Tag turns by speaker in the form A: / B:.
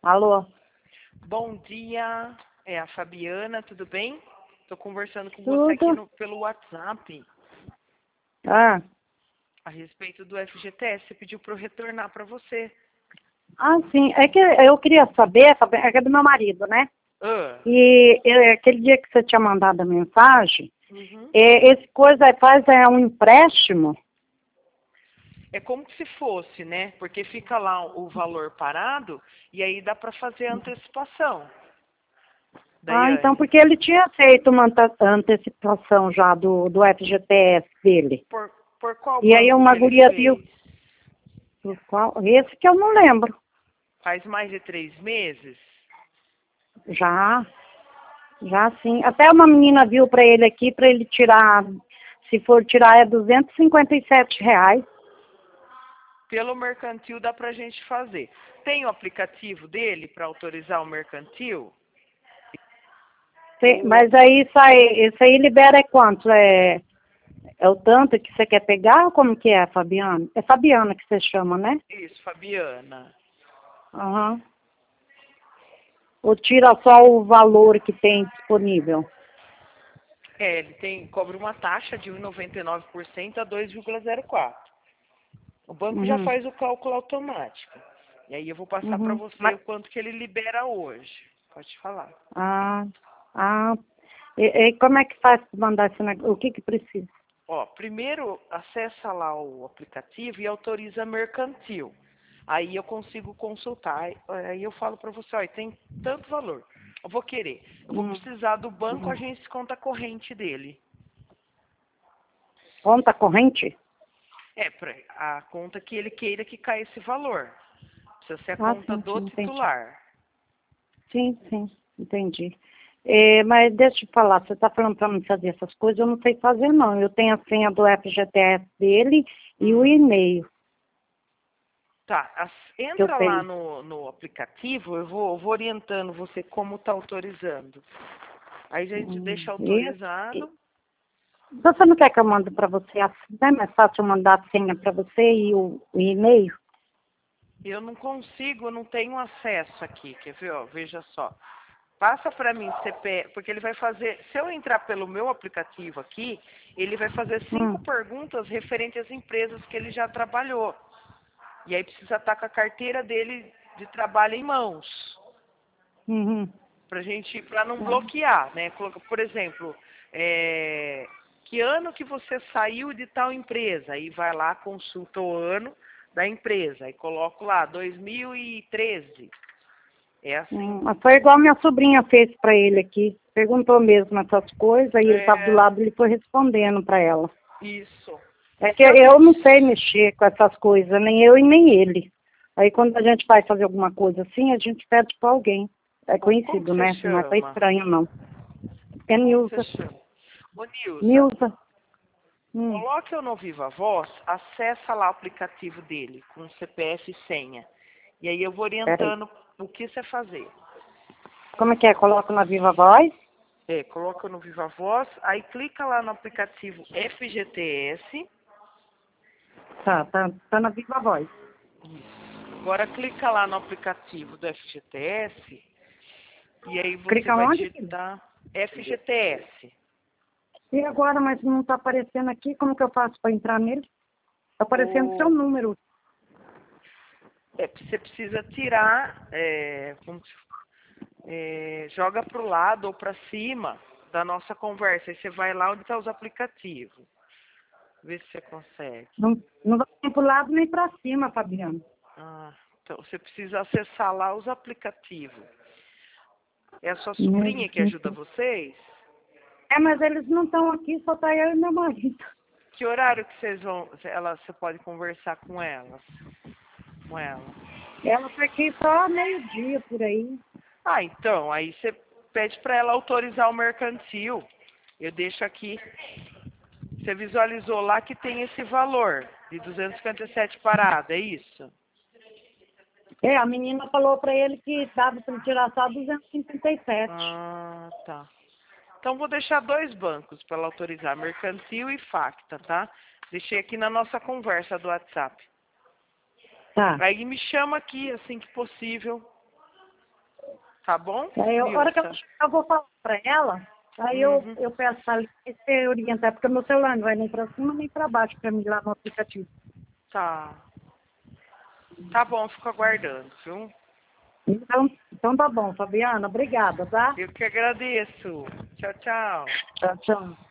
A: Alô?
B: Bom dia, é a Fabiana, tudo bem? Estou conversando com você aqui
A: Tudo?
B: pelo WhatsApp
A: Ah,
B: a respeito do FGTS. Você pediu para eu retornar para você.
A: sim. É que eu queria saber, é que é do meu marido, né?
B: Ah,
A: Aquele dia que você tinha mandado a mensagem,
B: uhum.
A: esse coisa aí faz um empréstimo.
B: É como se fosse, né? Porque fica lá o valor parado e aí dá para fazer a antecipação,
A: Então,
B: Daiane.
A: porque ele tinha feito uma antecipação já do FGTS dele.
B: Por, por qual
A: E aí
B: banco
A: uma
B: que ele
A: guria viu,
B: fez?
A: por qual, esse que eu não lembro.
B: Faz mais de 3 meses?
A: Já, já sim. Até uma menina viu para ele aqui, para ele tirar, se for tirar é R$ 257.
B: Pelo mercantil dá para a gente fazer. Tem o aplicativo dele para autorizar o mercantil? O,
A: Mas aí isso aí libera quanto? É o tanto que você quer pegar ou como que é, Fabiana? É Fabiana que você chama, né?
B: isso, Fabiana.
A: Aham. Ou tira só o valor que tem disponível?
B: Ele cobra uma taxa de 1,99% a 2,04%. O banco já
A: Uhum.
B: faz o cálculo automático. E aí eu vou passar para
A: Uhum.
B: você o quanto que ele libera hoje. Pode falar.
A: Ah, ah. E como é que faz para mandar esse negócio? O que que precisa?
B: Ó, primeiro acessa lá o aplicativo e autoriza mercantil. Aí eu consigo consultar. Aí eu falo para você, ó, tem tanto valor. Eu vou querer. Eu vou
A: Hum,
B: precisar do banco
A: hum.
B: agência conta corrente dele.
A: Conta corrente?
B: É, a conta que ele queira que caia esse valor. Precisa ser a
A: Ah,
B: conta
A: sim,
B: do
A: sim, entendi.
B: titular.
A: Sim, sim, entendi. Mas deixa eu te falar, você está falando para mim fazer essas coisas, eu não sei fazer não. Eu tenho a senha do FGTS dele e o
B: Hum.
A: e-mail
B: Tá,
A: que eu
B: entra lá
A: tenho.
B: no aplicativo, eu vou orientando você como tá autorizando. Aí a gente deixa
A: E
B: autorizado.
A: você não quer que eu mande para você? Não é mais fácil eu mandar a senha para você e o e-mail?
B: Eu não consigo, eu não tenho acesso aqui, quer ver, ó, veja só. Passa para mim CPF, porque ele vai fazer, se eu entrar pelo meu aplicativo aqui, ele vai fazer 5
A: Hum,
B: perguntas referentes às empresas que ele já trabalhou. E aí precisa estar com a carteira dele de trabalho em mãos,
A: uhum.
B: para não bloquear, né? Por exemplo, que ano que você saiu de tal empresa? Aí vai lá, consulta o ano da empresa e coloco lá 2013. É assim.
A: Mas foi igual minha sobrinha fez para ele aqui. Perguntou mesmo essas coisas e ele estava do
B: É,
A: lado, ele foi respondendo para ela.
B: isso.
A: É que
B: Se
A: eu
B: alguém.
A: não sei mexer com essas coisas, nem eu e nem ele. Aí quando a gente vai fazer alguma coisa assim, a gente pede para alguém. É
B: Como que
A: conhecido,
B: você
A: né? Não é para
B: chama?
A: estranho, não. É
B: Como que você
A: Nilza.
B: chama? Ô Nilza,
A: Nilza. Hum,
B: coloque eu no Viva Voz, acessa lá o aplicativo dele, com CPF e senha. E aí eu vou
A: peraí.
B: orientando o que você fazer.
A: Como é que é? Coloco na Viva Voz?
B: Coloca no Viva Voz, aí clica lá no aplicativo FGTS.
A: Tá na Viva Voz.
B: Agora clica lá no aplicativo do FGTS e aí você
A: Clica
B: vai
A: onde?
B: digitar FGTS.
A: E agora, mas não está aparecendo aqui, como que eu faço para entrar nele? Está aparecendo seu
B: O,
A: número.
B: você precisa tirar, joga para o lado ou para cima da nossa conversa. Aí você vai lá onde está os aplicativos. Vê se você consegue.
A: Não vai nem para o lado nem para cima, Fabiano.
B: Ah, então você precisa acessar lá os aplicativos. É a sua
A: Meu
B: sobrinha que
A: Deus.
B: ajuda vocês?
A: Mas eles não estão aqui, só está eu e meu marido.
B: Que horário que vocês vão, você pode conversar com elas? Com ela?
A: Ela está aqui só meio-dia por aí.
B: Ah, então, aí você pede para ela autorizar o mercantil. Eu deixo aqui. Você visualizou lá que tem esse valor de 257 parada, é isso?
A: A menina falou para ele que dava para tirar só 257.
B: Ah, tá. Então vou deixar 2 bancos para ela autorizar, mercantil e Facta, tá? Deixei aqui na nossa conversa do WhatsApp.
A: Tá.
B: Aí me chama aqui assim que possível. Tá bom?
A: Aí, a hora que eu
B: Nilza?
A: chegar, eu vou falar para ela, aí eu peço para você orientar, porque meu celular não vai nem para cima nem para baixo para mim lá no aplicativo.
B: Tá. Tá bom, fico aguardando, viu?
A: Então tá bom, Fabiana, obrigada, tá?
B: Eu que agradeço. Tchau, tchau.
A: Tchau, tchau.